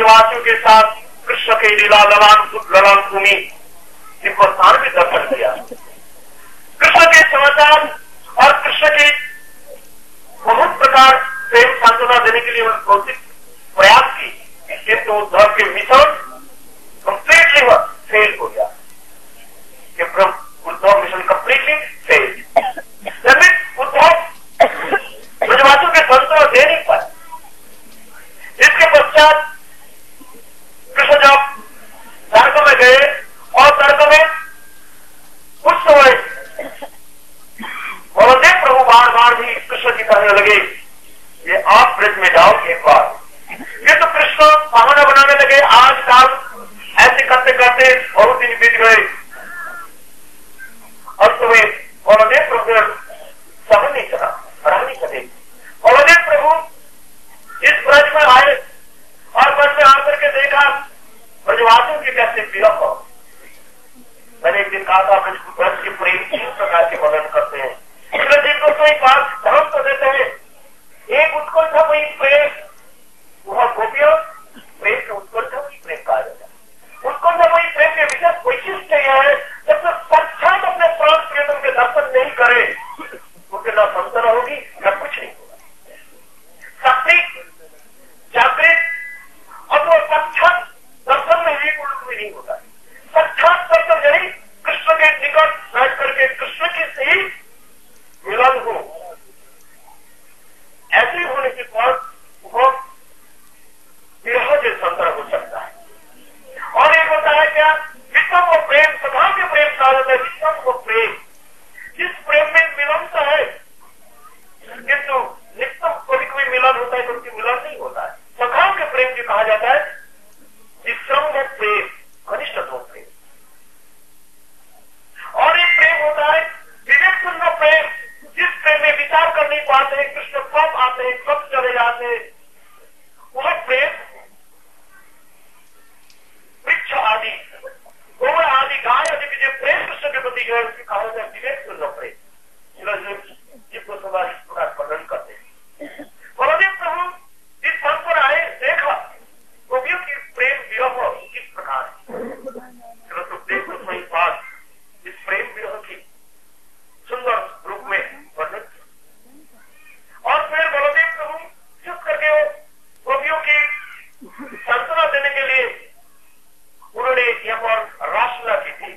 ब्रजवासियों के साथ कृष्ण के लीला ललान भूमि दिव्यस्थान भी दर्शन किया। कृष्ण के समाचार और कृष्ण के बहुत प्रकार प्रेम सांत्वना देने के लिए उन्होंने बहुत प्रयास की, किंतु उद्धव के मिशन कंप्लीटली फेल हो गया। Uddhav mission completely fail. Uddhav ब्रजवासियों के सांत्वना दे नहीं पाए। इसके पश्चात कृष्ण जब द्वारका में गए और द्वारका में उस समय बलदेव प्रभु बार बार भी कृष्ण जी कहने लगे ये आप ब्रज में जाओ एक बार। ये तो कृष्ण बहाना बनाने लगे, आज काल ऐसे करते करते बहुत दिन बीत गए। अब तुम्हें बलदेव प्रभु समझ नहीं चला, पढ़ा नहीं सके। बलदेव प्रभु इस ब्रज में आए और ब्रज में आकर के देखा ब्रजवासियों की कैसे विरह हो। मैंने एक दिन कहा था ब्रज के प्रेम 3 प्रकार के वर्णन करते हैं। कृष्ण जी को कोई बात धर्म तो देते हैं, एक उत्कर्ष था वही प्रेम, वह गोपियों प्रेम के उत्कर्ष था वही प्रेम कहा जाता है। उत्कर्ष वही प्रेम के विशेष वैशिष्ट यह है जब तक साक्षात अपने प्राण प्रियतम के दर्शन नहीं करे तो ना संतन होगी ना कुछ नहीं होगा। शक्ति जागृत और वो साक्षात दर्शन में भी पूर्ण नहीं होता है। साक्षात दर्शन यानी कृष्ण के निकट बैठ करके कृष्ण की से ही मिलन हो। ऐसे होने के बाद वह विरह से संतर हो सकता है। और एक होता है क्या, विश्व को प्रेम सभा के प्रेम कहा जाता है। विश्व को प्रेम, जिस प्रेम में मिलन तो है किंतु नित्यम कभी कोई मिलन होता है तो उनकी मिलन नहीं होता है। सखाओं के प्रेम जो कहा जाता है विश्रम में प्रेम, घनिष्ठतम प्रेम। और एक प्रेम होता है विवेक शून्य प्रेम, जिस प्रेम में विचार कर नहीं पाते, कृष्ण कब आते हैं कब चले जाते हैं, वह प्रेम वृक्ष आदि गोबर आदि गाय आदि के जो प्रेम कृष्ण के प्रति है उसकी कहा जाता है विवेक शून्य प्रेम। जिसको सवाल इस प्रकार वर्णन करते हैं। बलदेव प्रभु इस स्थान पर आए, देखा गोपियों की प्रेम विरह किस प्रकार है। सुखदेव गोस्वामी पास इस प्रेम विरह की सुंदर रूप में वर्णन किया। और फिर बलदेव प्रभु चुप करके गोपियों की सांत्वना देने के लिए उन्होंने यहाँ पर रासलीला की थी।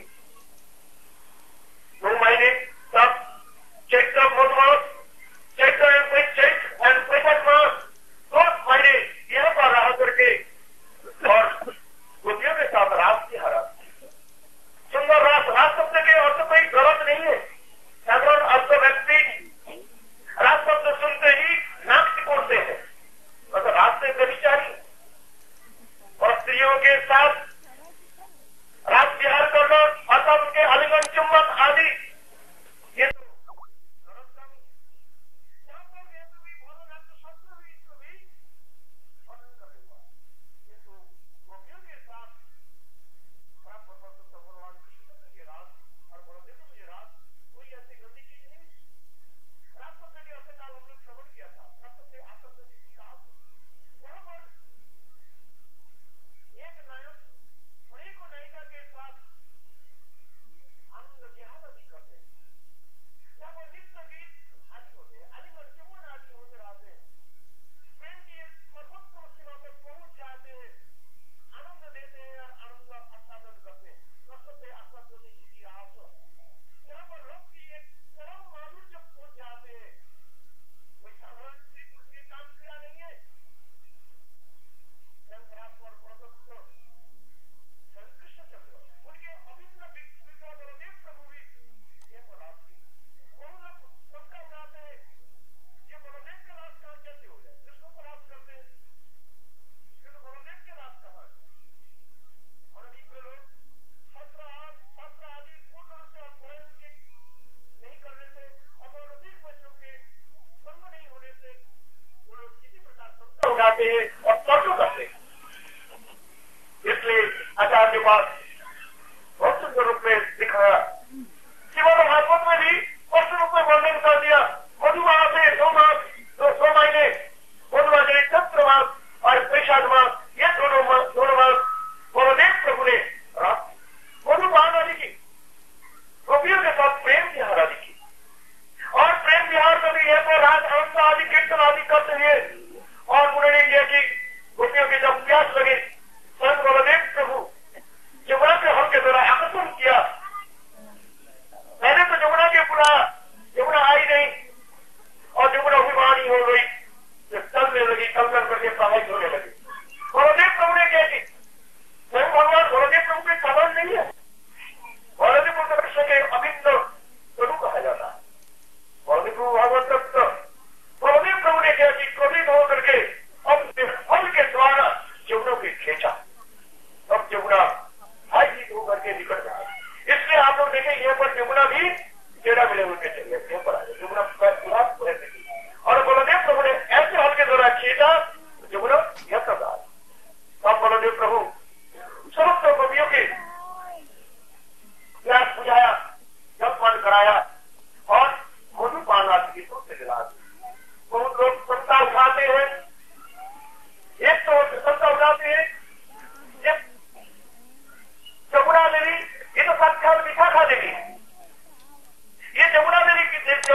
2 महीने तब चैत्र मास, चैत्र एंड वैशाख मास 2 महीने यहाँ पर रह करके और गोपियों के साथ रास की हरा सुंदर रास शब्द के अर्थ कोई गलत नहीं है। साधारण अर्थ व्यक्ति रास शब्द सुनते ही नाक सिकोड़ते हैं, मतलब रास से व्यभिचारी और स्त्रियों के साथ रास विहार करना अर्थात उनके आलिंगन चुम्बन आदि ये तो गलत काम है। यहाँ पर ये तो भी भोजनाथ शब्द भी इसको भी वर्णन करेगा। ये तो गोपियों के साथ भगवान कृष्ण के रास और बलदेव के रास कोई ऐसी गंदी चीज नहीं। रास शब्द के अर्थ काल हम लोग श्रवण किया था। रास शब्द आसक्त की रास वहां पर एक नायक अनेक नायिका के साथ आनंद विहार आदि करते हैं। यहाँ पर नित्य गीत आदि होते हैं, आलिंगन चुम्बन आदि होते रहते हैं। प्रेम की सर्वोत्तम सीमा तक पहुंच जाते हैं, आनंद देते हैं और आनंद आस्वादन करते हैं। आस्वादन की रास यहाँ पर लोग की एक चरम माधुर्य पहुंच जाते हैं। कोई साधारण श्री कृष्ण की काम क्रिया नहीं है। शंकराचार्य प्रदत्त कृष्ण चंद्र उनके अभिन्न विग्रह बलदेव प्रभु भी ये रास की बहुत लोग शंका उड़ाते हैं ये बलदेव के रास कहाँ कैसे हो जाए। कृष्ण को रास करते हैं फिर बलदेव के रास कहाँ है। और अभी के लोग शास्त्र आदि पूर्ण रूप से अध्ययन के नहीं करने से और अधिक बच्चों के संग नहीं होने से वो लोग किसी प्रकार शंका उड़ाते हैं और तर्क करते हैं। इसलिए आचार्य के पास बहुत सुंदर रूप में दिखाया। श्रीमद् भागवत में भी स्पष्ट रूप में वर्णन कर दिया। मधुमास से 2 महीने मधुमास चैत्र मास और वैशाख मास ये दोनों टेढ़ा मिले हुए चलिए पर आ जाए जमुना पूरा और बलदेव प्रभु ने ऐसे हल के द्वारा छीटा जमुना यह प्रकार तब बलदेव प्रभु समस्त कवियों के प्यास बुझाया जलपान कराया और मधुपान आदि की से दिला बहुत लोग सत्ता उठाते हैं एक तो सत्ता उठाते हैं जमुना देवी ये तो साक्षात विशाखा देवी है ये जमुना देवी की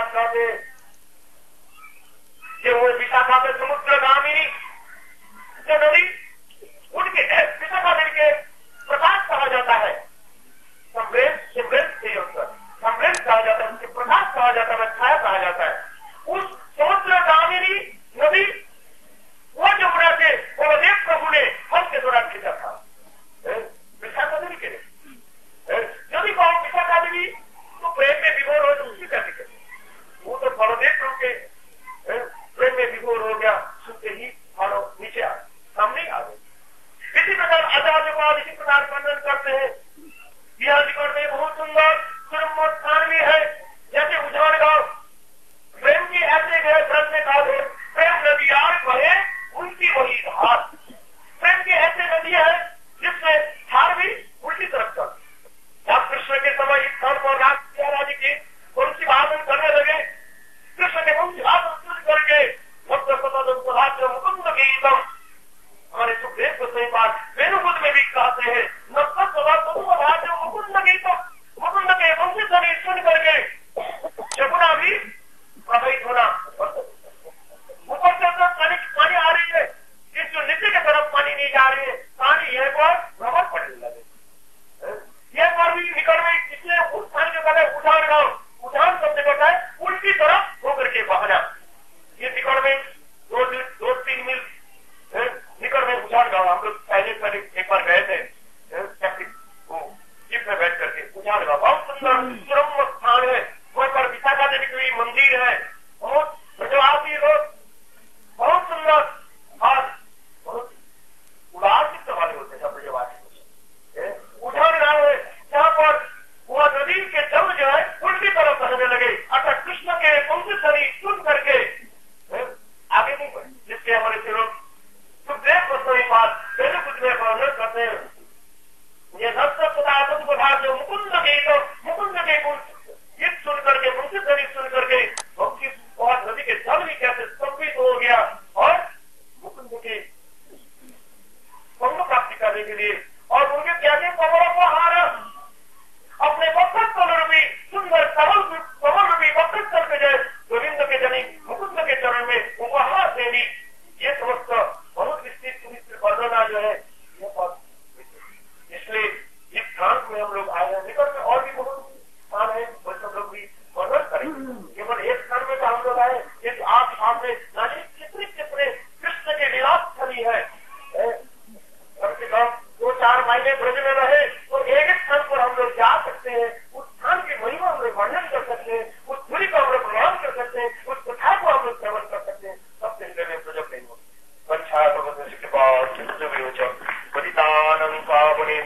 बात कहते कि वो विशाखा में समुद्रगामी जो नदी उनके विशाखा नदी के प्रकाश कहा जाता है, समृद्ध कहा जाता है, उसके प्रकाश कहा जाता है, छाया कहा जाता है। उस समुद्रगामिनी नदी वो जमुना से बलदेव प्रभु ने हल के दौरान खींचा था विशाखा नदी के लिए। यदि कहो विशाखा नदी तो प्रेम में विभोर हो तो उसकी क्या दिक्कत, वो तो बलदेव प्रभु के प्रेम में विभोर हो गया, सुनते ही मानो नीचे आ सामने आ गए। इसी प्रकार आचार्यवाद इसी प्रकार वर्णन करते हैं। यह अधिकरण में बहुत सुंदर सुरम्य स्थान भी है, जैसे उजाड़ गांव प्रेम की ऐसे गए ग्रंथ में कहा है, प्रेम नदियार बहे उनकी वही धार। प्रेम की ऐसे नदी है जिसमें धार भी उल्टी तरफ चल। जब कृष्ण के समय इस स्थान पर राज की वंशी भाषण करने लगे, कृष्ण के वंशी भाषण शुरू करके मुकुंद गीतम, हमारे सुखदेव को सही बात वेणुकुद में भी कहते हैं, मुकुंद गीतम, मुकुंद के वंशी ध्वनि सुन करके जमुना भी प्रभावित होना। ऊपर से तो पानी आ रही है, इस जो नीचे की तरफ पानी नहीं जा रही है, पानी यह पर भ्रमण पड़ने लगे। यह पर भी निकल में इसलिए उस पानी के पहले उठान गांव, उठान शब्द होता है उल्टी तरफ होकर के बहना। ये निकल में 2-3 मील निकल में उठान गांव, हम लोग पहले एक बार गए थे जीप में बैठ करके। उठान गांव बहुत सुंदर सुरम्य स्थान है, वहां पर विशाखा देवी की मंदिर है, बहुत ब्रजवासी लोग बहुत सुंदर और बहुत उदासित वाले होते हैं ब्रजवासी। उठान गांव है जहाँ पर वह नदी के जल जो है उल्टी तरफ बहने लगे, अर्थात कृष्ण के पंक्ति ध्वनि सुन करके आगे नहीं बढ़े, जिसके हमारे सिरों सुखदेव को सही बात वेणुकुद में वर्णन करते हैं। ये पदार्थ जो मुकुंद के गुण गीत सुन करके पंक्ति ध्वनि सुन करके भक्ति बहुत नदी के जल भी कैसे स्तंभित हो गया और मुकुंद की पंग प्राप्ति करने के लिए और उनके त्यागे कमलों को हार अपने वक्र कमल रूपी सुंदर कमल रूपी वक्र स्थल पे जाए गोविंद के जनी मुकुंद के चरण में उपहार देनी। ये समस्त बहुत विस्तृत वर्णना जो है ये बहुत, इसलिए इस स्थान में हम लोग आए हैं। निकट में और भी बहुत स्थान है, वो सब लोग भी वर्णन करेंगे। केवल एक स्थान में तो हम लोग आए, ये आप सामने जाने कितने कृष्ण के विलास स्थली है, कम से कम 2-4 महीने ब्रज में रहे तो एक स्थान पर हम लोग जा सकते हैं, उस स्थान की महिमा हम लोग वर्णन कर सकते हैं, उस धुरी को हम लोग प्रणाम कर सकते हैं, उस कथा को हम लोग श्रवण कर सकते हैं। सबसे हृदय में प्रजक नहीं होती पंचायत के बाद Patitananda पावने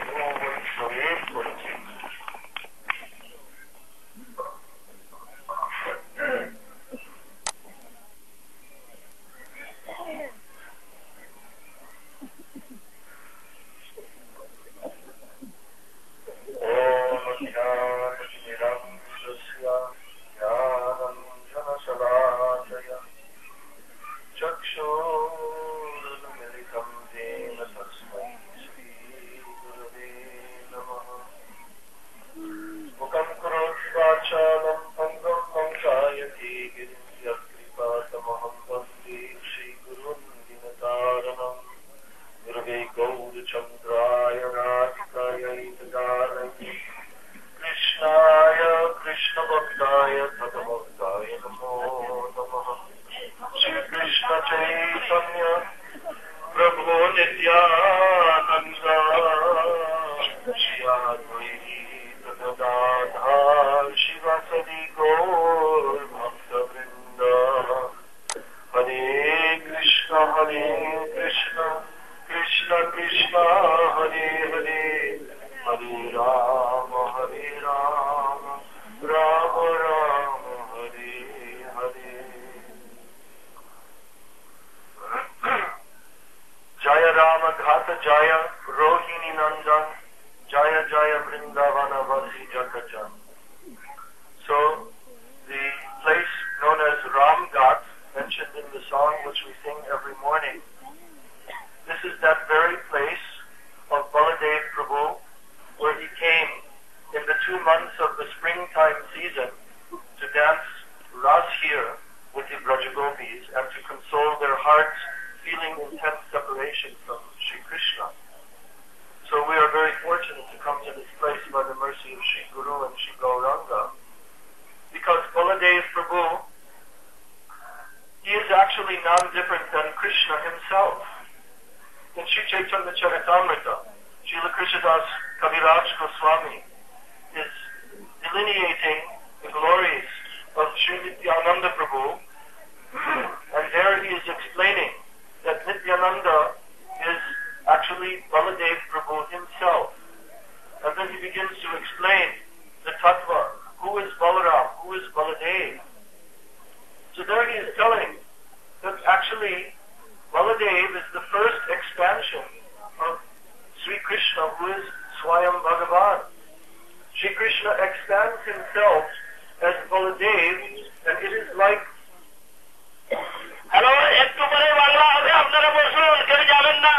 ras here with the Brajagopis and to console their hearts feeling intense separation from Sri Krishna. So we are very fortunate to come to this place by the mercy of Sri Guru and Sri Gauranga, because Baladev Prabhu, he is actually non-different than Krishna himself. In Sri Chaitanya Charitamrita, Srila Krishnadas Kaviraj Goswami is delineating the glories of Sri Nityananda Prabhu, and there he is explaining that Nityananda is actually Baladev Prabhu himself. And then he begins to explain the tattva, who is Balaram, who is Baladev. So there he is telling that actually Baladev is the first expansion of Sri Krishna, who is Swayam Bhagavan. Sri Krishna expands himself as Baladev, and it is like Hello, একটু পরে বাংলা হবে, আপনারা বসুন, কেউ যাবেন না।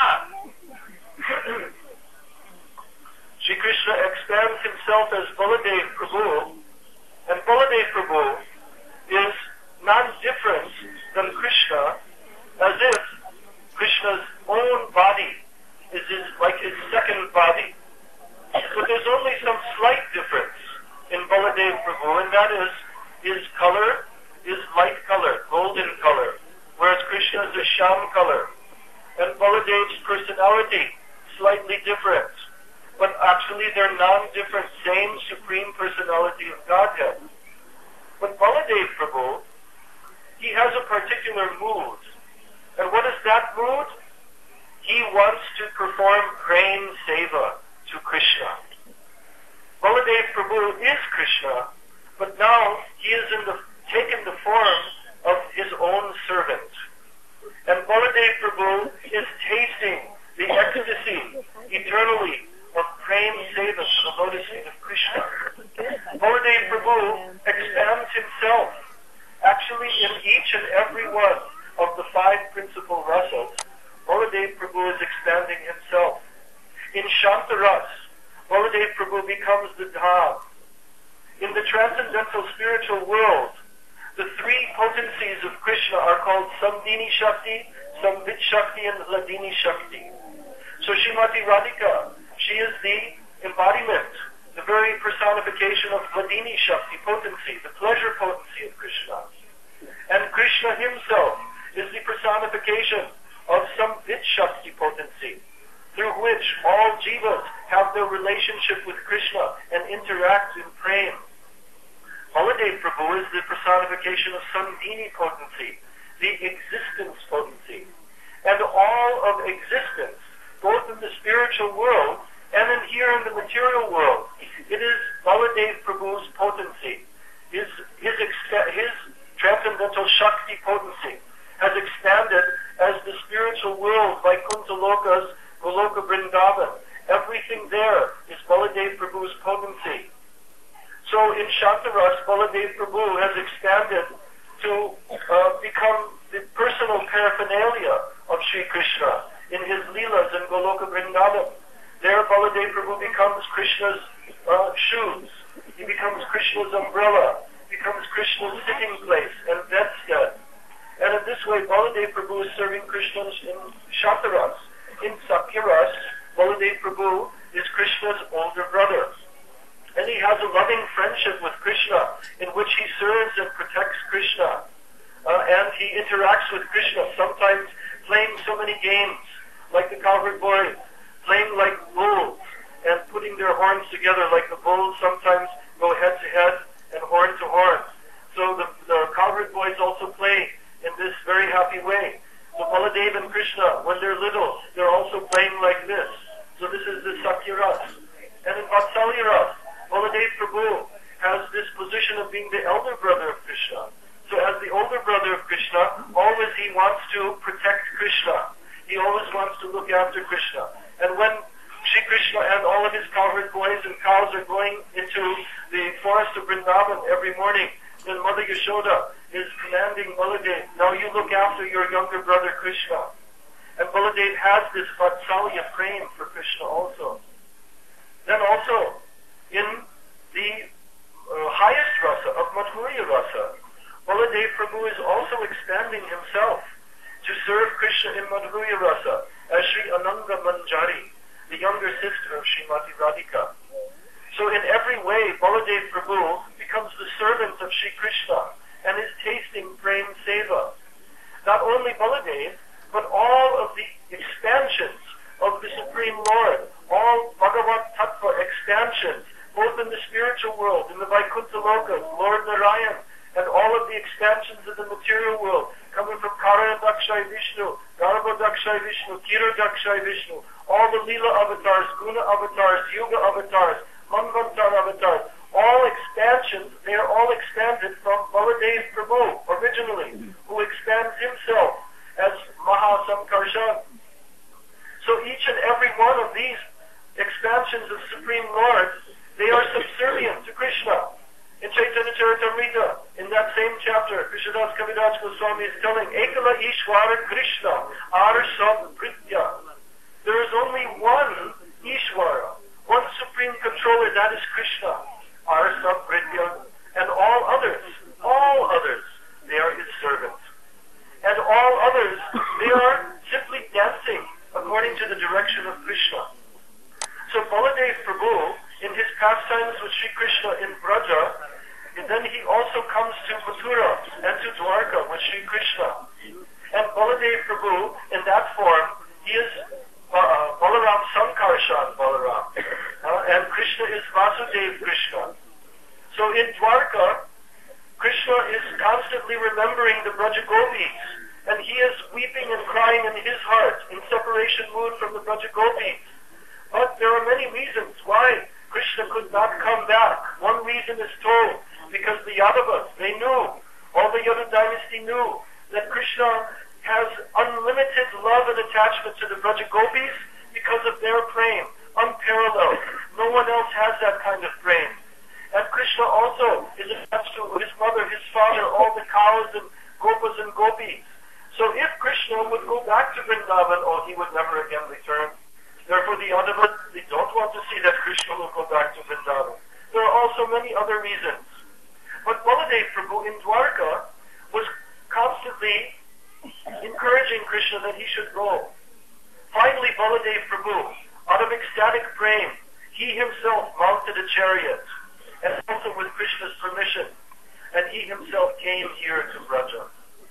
Sri Krishna expands himself as Baladev Prabhu, and Baladev Prabhu is not different than Krishna, as if Krishna's own body is like his second body. But there's only some slight difference in Baladev Prabhu, and that is his color is light color, golden color, whereas Krishna is a sham color. And Baladev's personality slightly different, but actually they're non-different, same supreme personality of Godhead. But Baladev Prabhu, he has a particular mood. And what is that mood? He wants to perform prem seva to Krishna. Baladev Prabhu is Krishna, but now he is taken the form of his own servant. And Baladev Prabhu is tasting the ecstasy eternally of prem seva to the lotus feet of Krishna. Baladev Prabhu expands himself. Actually, in each and every one of the 5 principal rasas, Baladev Prabhu is expanding himself. In Shantaras, Baladev Prabhu becomes the Dham. In the transcendental spiritual world, the 3 potencies of Krishna are called Samdini Shakti, Samvit Shakti, and Hladini Shakti. So Srimati Radhika, she is the embodiment, the very personification of Hladini Shakti potency, the pleasure potency of Krishna. And Krishna himself is the personification of Samvit Shakti potency, through which all jivas have their relationship with Krishna and interact in prem. Baladev Prabhu is the personification of Samdini potency, the existence potency. And all of existence, both in the spiritual world and in here in the material world, it is Baladev Prabhu's potency. His transcendental Shakti potency has expanded as the spiritual world, Vaikuntha Lokas, Goloka Vrindavan. Everything there is Baladev Prabhu's potency. So in Shantaras, Baladev Prabhu has expanded to become the personal paraphernalia of Sri Krishna in his Leelas in Goloka Vrindavan. There Baladev Prabhu becomes Krishna's shoes. He becomes Krishna's umbrella, becomes Krishna's sitting place and bedstead. And in this way, Baladev Prabhu is serving Krishna in Shantaras. In Sakyaras, Baladev Prabhu is Krishna's older brother. And he has a loving friendship with Krishna, in which he serves and protects Krishna. And he interacts with Krishna, sometimes playing so many games, like the cowherd boys, playing like bulls, and putting their horns together, like the bulls sometimes go head to head and horn to horn. So the cowherd boys also play in this very happy way. So Baladev and Krishna, when they're little, they're also playing like this. So this is the Sakyaras. And in Vatsalyaras, Baladev Prabhu has this position of being the elder brother of Krishna. So as the older brother of Krishna, always he wants to protect Krishna. He always wants to look after Krishna. And when Shri Krishna and all of his cowherd boys and cows are going into the forest of Vrindavan every morning, then Mother Yashoda is commanding Baladev, now you look after your younger brother Krishna. And Baladev has this Vatsalya prem for Krishna also. Then also, in the highest rasa of Madhurya rasa, Baladev Prabhu is also expanding himself to serve Krishna in Madhurya Rasa as Sri Ananga Manjari, the younger sister of Srimati Radhika. So in every way, Baladev Prabhu becomes the servant of Sri Krishna and is tasting Prem Seva. Not only Baladev, but all of the expansions of the Supreme Lord, all Bhagavat Tattva expansions, both in the spiritual world, in the Vaikuntha Lokas, Lord Narayan, and all of the expansions of the material world, coming from Karayadakshay Vishnu, Garbhodakshay Vishnu, Kiradakshay Vishnu, all the Leela avatars, Guna avatars, Yuga avatars, Manvantar avatars, all expansions, they are all expanded from Baladev Prabhu, originally, who expands himself as Mahasamkarshan. So each and every one of these expansions of Supreme Lord, they are subservient to Krishna. In Chaitanya Charitamrita, in that same chapter, Krishnadas Kaviraj Goswami is telling, Ekala Ishvara Krishna, Arsab Pritya. There is only one Ishvara, one supreme controller, that is Krishna, Arsab Pritya. And all others, they are his servants. And all others, they are simply dancing according to the direction of Krishna. So Baladev Prabhu, in his pastimes with Sri Krishna in Braja, and then he also comes to Mathura and to Dwarka with Sri Krishna. And Baladev Prabhu, in that form, he is Balaram Sankarshan Balaram. And Krishna is Vasudev Krishna. So in Dwarka, Krishna is constantly remembering the Braja Gopis, and he is weeping and crying in his heart, in separation mood from the Braja Gopis. But there are many reasons why Krishna could not come back. One reason is told, because the Yadavas, they knew, all the Yadu dynasty knew, that Krishna has unlimited love and attachment to the Braja Gopis because of their prem, unparalleled. No one else has that kind of prem. And Krishna also is attached to his mother, his father, all the cows and gopas and gopis. So if Krishna would go back to Vrindavan, he would never again return. Therefore the Yadavas, they don't want to see that Krishna will go back to Vrindavan. There are also many other reasons. But Baladev Prabhu in Dwarka was constantly encouraging Krishna that he should go. Finally, Baladev Prabhu, out of ecstatic prem, he himself mounted a chariot, and also with Krishna's permission, and he himself came here to Braja.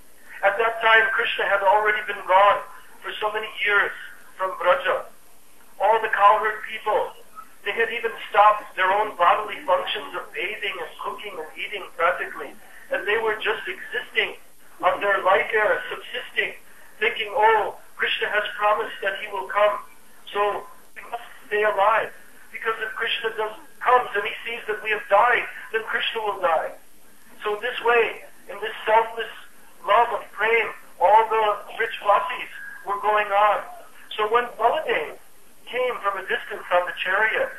At that time, Krishna had already been gone for so many years from Braja. All the cowherd people, they had even stopped their own bodily functions of bathing and cooking and eating practically, and they were just existing on their light air, subsisting, thinking, Krishna has promised that he will come, so we must stay alive, because if Krishna comes and he sees that we have died, then Krishna will die. So this way, in this selfless love of prem, all the rich vasis were going on. So when Baladev came from a distance on the chariot,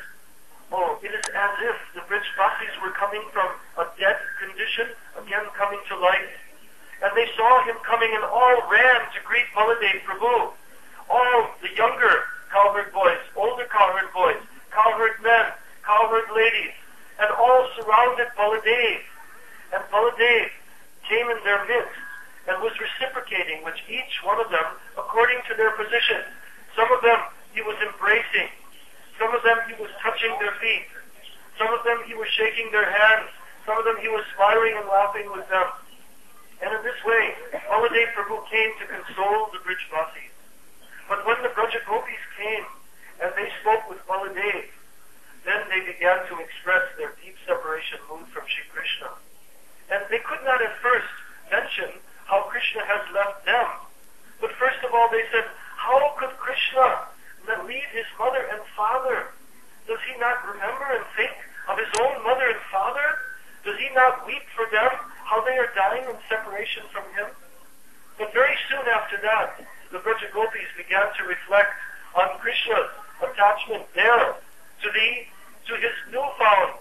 it is as if the rich vasis were coming from a dead condition, again coming to life. And they saw him coming and all ran to greet Baladev Prabhu. All the younger cowherd boys, older cowherd boys, cowherd men, cowherd ladies, and all surrounded Baladev. And Baladev came in their midst and was reciprocating with each one of them according to their position. Some of them he was embracing. Some of them he was touching their feet. Some of them he was shaking their hands. Some of them he was smiling and laughing with them. And in this way, Baladev Prabhu came to console the rich vasis. But when the Braja Gopis came and they spoke with Baladev, then they began to express their deep separation mood from Shri Krishna. And they could not at first mention how Krishna has left them. But first of all they said, how could Krishna leave his mother and father? Does he not remember and think of his own mother and father? Does he not weep for them, how they are dying in separation from him? But very soon after that, the Braja Gopis began to reflect on Krishna's attachment there to his newfound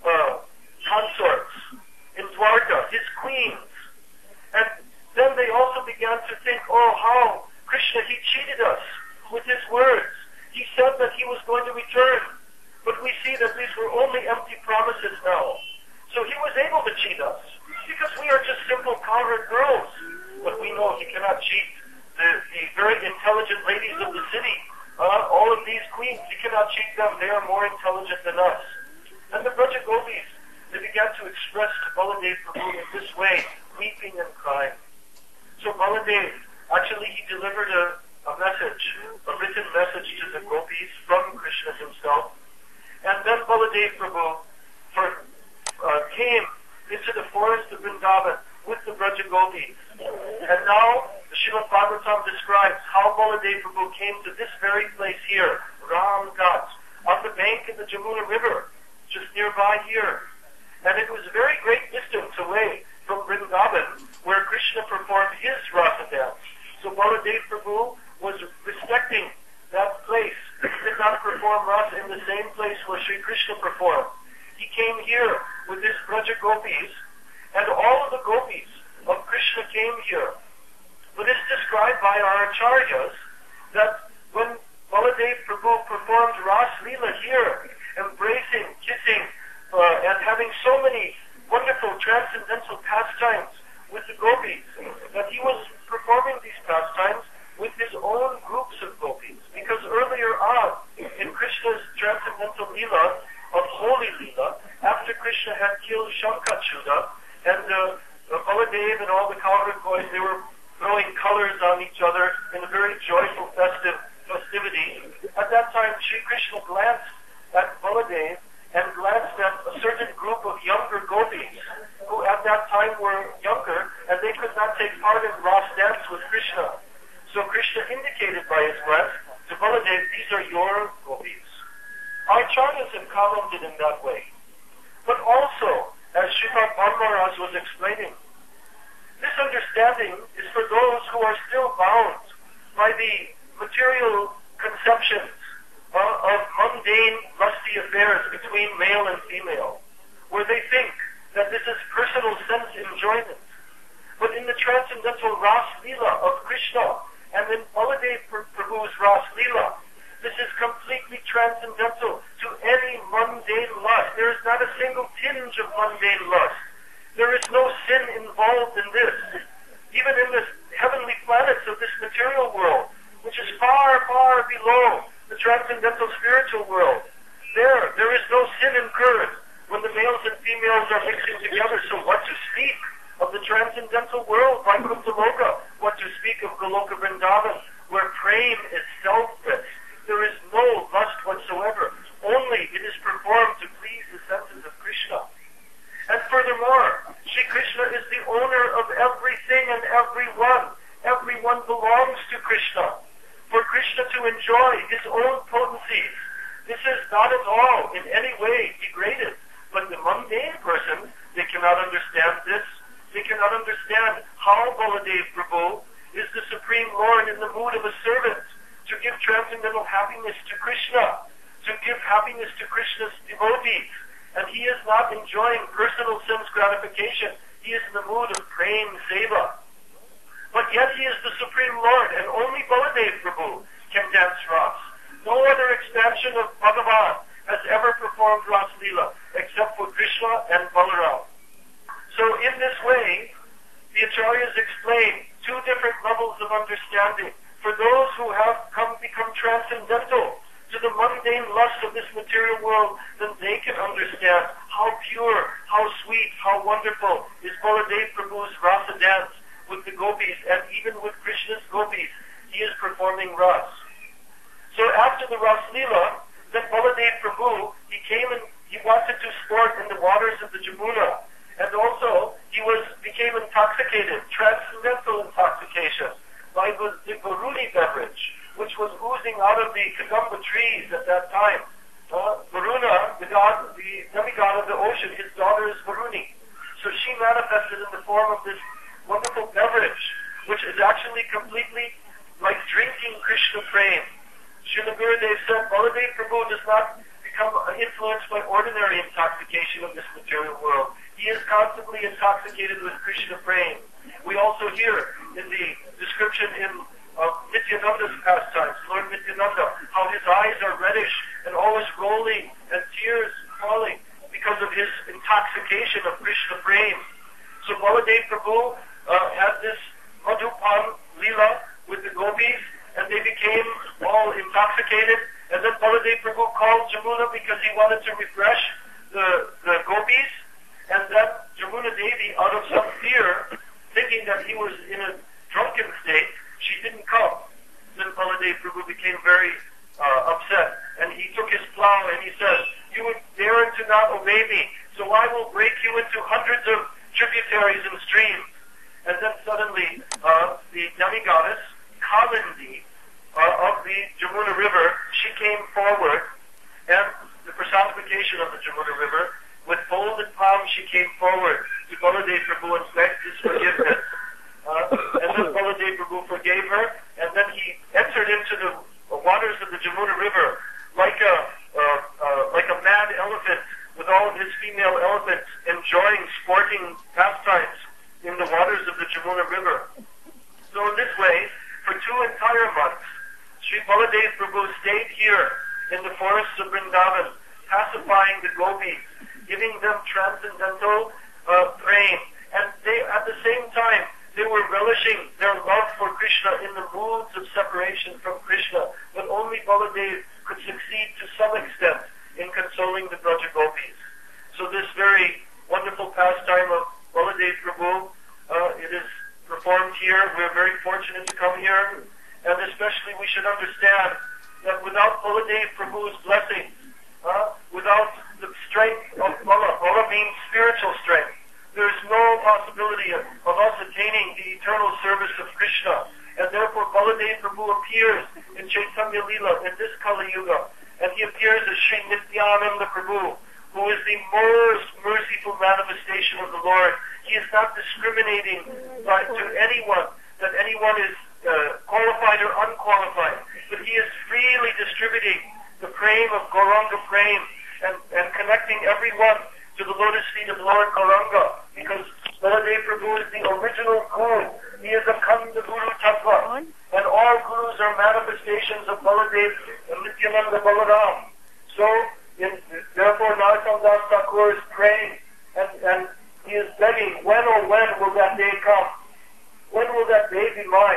consorts in Dwarka, his queens. And then they also began to think, how Krishna, he cheated us with his words. He said that he was going to return, but we see that these were only empty promises now. So he was able to cheat us, because because we are just simple cowherd girls. But we know he cannot cheat the very intelligent ladies of the city. All of these queens, he cannot cheat them. They are more intelligent than us. And the Braja Gopis, they began to express to Baladev Prabhu in this way, weeping and crying. So Baladev, actually he delivered a message, a written message to the gopis from Krishna himself. And then Baladev Prabhu came into the forest of Vrindavan with the Braja Gopis. And now the Srimad Bhagavatam describes how Baladev Prabhu came to this very place here, Ram Ghat, on the bank of the Jamuna River, just nearby here. And it was a very great distance away from Vrindavan, where Krishna performed his Rasa dance. So Baladev Prabhu was respecting that place. He did not perform Rasa in the same place where Sri Krishna performed. He came here with his Braja Gopis, and all of the gopis of Krishna came here. But it's described by our acharyas that when Baladev Prabhu performed Ras Leela here, embracing, kissing, and having so many wonderful transcendental pastimes with the gopis, that he was performing these pastimes with his own groups of gopis. Because earlier on, in Krishna's transcendental Leela, of Holy Leela, after Krishna had killed Shankachuda, and Baladev and all the cowherd boys, they were throwing colors on each other in a very joyful festivity. At that time, Sri Krishna glanced at Baladev and glanced at a certain group of younger gopis who at that time were younger, and they could not take part in Ras dance with Krishna. So Krishna indicated by his glance to Baladev, these are your gopis. Our acharyas have commented in that way. But also, as Srimad Maharaj was explaining, this understanding is for those who are still bound by the material conceptions of mundane, lusty affairs between male and female, where they think that this is personal sense enjoyment. But in the transcendental Ras Leela of Krishna, and in Baladev Prabhu's Ras Leela, this is completely transcendental to any mundane lust. There is not a single tinge of mundane lust. There is no sin involved in this. Even in the heavenly planets of this material world, which is far, far below the transcendental spiritual world, there is no sin incurred when the males and females are mixing together. So what to speak of the transcendental world, Vaikuntha Loka? What to speak of Goloka Vrindavan, where prem is selfless? There is no lust whatsoever. Only it is performed to please the senses of Krishna. And furthermore, Sri Krishna is the owner of everything and everyone. Everyone belongs to Krishna. For Krishna to enjoy his own potencies, this is not at all in any way degraded. But the mundane person, they cannot understand this. They cannot understand how Baladev Prabhu is the Supreme Lord in the mood of a servant to give transcendental happiness to Krishna, to give happiness to Krishna's devotees. And he is not enjoying personal sense gratification. He is in the mood of prem seva. But yet he is the Supreme Lord, and only Baladev Prabhu can dance Ras. No other expansion of Bhagavan has ever performed Ras Leela, except for Krishna and Balaram. So in this way, the acharyas explain two different levels of understanding. For those who have become transcendental to the mundane lust of this material world, then they can understand how pure, how sweet, how wonderful is Baladev Prabhu's Rasa dance with the gopis, and even with Krishna's gopis, he is performing Ras. So after the Ras Leela, then Baladev Prabhu, he came and he wanted to sport in the waters of the Jamuna, and also he became intoxicated, transcendental intoxication, by the Varuni beverage, which was oozing out of the Kadamba trees at that time. Varuna, the demigod of the ocean, his daughter is Varuni. So she manifested in the form of this wonderful beverage, which is actually completely like drinking Krishna prem. Srila Gurudev said, Baladev Prabhu does not become influenced by ordinary intoxication of this material world. He is constantly intoxicated with Krishna prem. We also hear in the description of Nityananda's pastimes, Lord Nityananda, how his eyes are reddish and always rolling and tears falling because of his intoxication of Krishna prem. So Baladev Prabhu had this Madhupan Leela with the gopis, and they became all intoxicated. And then Baladev Prabhu called Jamuna because he wanted to refresh the gopis. And then Jamuna Devi, out of some fear, thinking that he was in a drunken state, she didn't come. Then Baladev Prabhu became very upset, and he took his plow and he said, "You would dare to not obey me, so I will break you into hundreds of tributaries and streams." And then suddenly the demigoddess, Kalindi, of the Jamuna River, she came forward, and the personification of the Jamuna River, with folded palms she came forward to Baladev Prabhu and begged his forgiveness. And then Baladev Prabhu forgave her, and then he entered into the waters of the Jamuna River like a mad elephant, with all of his female elephants enjoying sporting pastimes in the waters of the Jamuna River. So in this way, for 2 entire months, Sri Baladev Prabhu stayed here in the forests of Vrindavan, pacifying the gopis, giving them transcendental praying, and they, at the same time, they were relishing their love for Krishna in the moods of separation from Krishna, but only Baladev could succeed to some extent in consoling the Braja gopis. So this very wonderful pastime of Baladev Prabhu, it is performed here. We're very fortunate to come here, and especially we should understand that without Baladev Prabhu's blessings, without the strength of Bala, Bala means spiritual strength, there is no possibility of us attaining the eternal service of Krishna. And therefore Baladev Prabhu appears in Chaitanya Leela in this Kali Yuga, and he appears as Sri Nityananda Prabhu, who is the most merciful manifestation of the Lord. He is not discriminating to anyone, that anyone is qualified or unqualified, but he is freely distributing the prem of Gauranga Prem and connecting everyone to the lotus feet of Lord Gauranga, because Baladev Prabhu is the original Guru. He is a Khanda Guru Tattva, and all Gurus are manifestations of Baladev and Nityananda Balaram. So, therefore, Narottam Das Thakur is praying, and he is begging, when will that day come? When will that day be mine?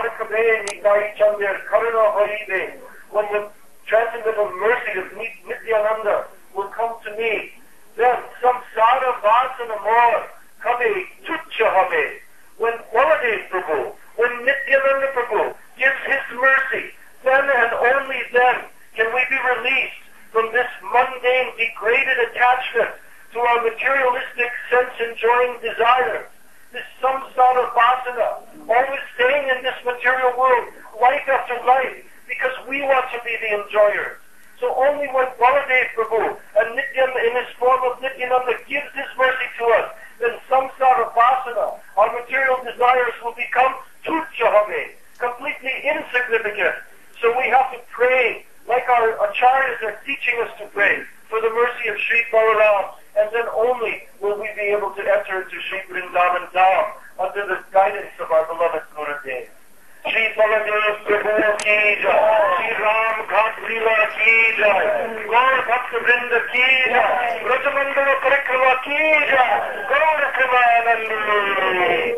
When the transcendental mercy of Nityananda will come to me, then samsara vasana more kame tuchya hame. When Baladev Prabhu, when Nityananda Prabhu gives his mercy, then and only then can we be released from this mundane, degraded attachment to our materialistic, sense-enjoying desires. This samsara vasana, always staying in this material world, life after life, because we want to be the enjoyers. So only when Baladev Prabhu and Nityananda, in his form of Nityananda, gives his mercy to us, then samsara vasana, our material desires, will become tuchya, completely insignificant. So we have to pray, like our acharyas are teaching us to pray, for the mercy of Sri Balaram, and then only will we be able to enter into Sri Vrindavan Dham under the guidance of our beloved Gurudev. Shri Baladev Prabhu ki jai, Shri Ram Ghat Leela ki jai, Gaur Bhakta Vrinda ki jai, Brajamandala Parikrama ki jai, Gaur Krimanandi.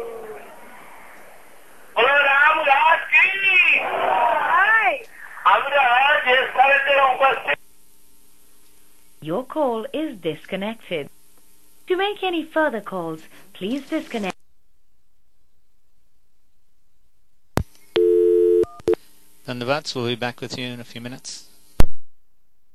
Bolo Ram Ghat ki jai. Amra Jestarate Upasthi. Your call is disconnected. To make any further calls, please disconnect. Dandavats, we'll be back with you in a few minutes.